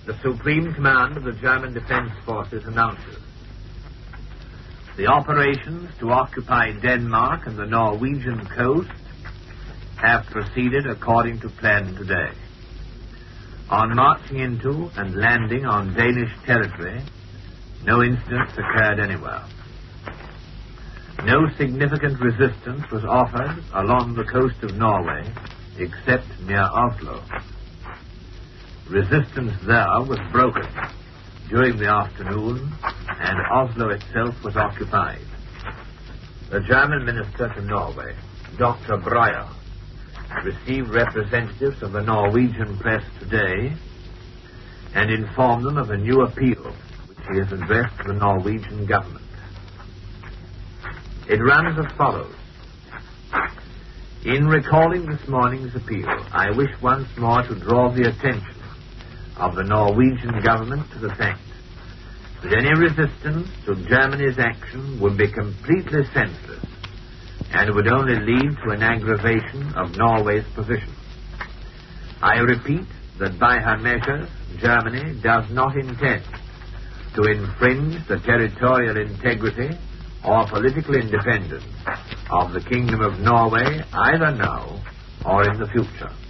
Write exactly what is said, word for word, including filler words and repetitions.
The Supreme Command of the German Defense Forces announces the operations to occupy Denmark and the Norwegian coast have proceeded according to plan today. On marching into and landing on Danish territory, no incidents occurred anywhere. No significant resistance was offered along the coast of Norway except near Oslo. Resistance there was broken during the afternoon, and Oslo itself was occupied. The German minister to Norway, Doctor Breyer, received representatives of the Norwegian press today and informed them of a new appeal which he has addressed to the Norwegian government. It runs as follows. In recalling this morning's appeal, I wish once more to draw the attention of the Norwegian government to the fact that any resistance to Germany's action would be completely senseless and would only lead to an aggravation of Norway's position. I repeat that by her measures, Germany does not intend to infringe the territorial integrity or political independence of the Kingdom of Norway either now or in the future.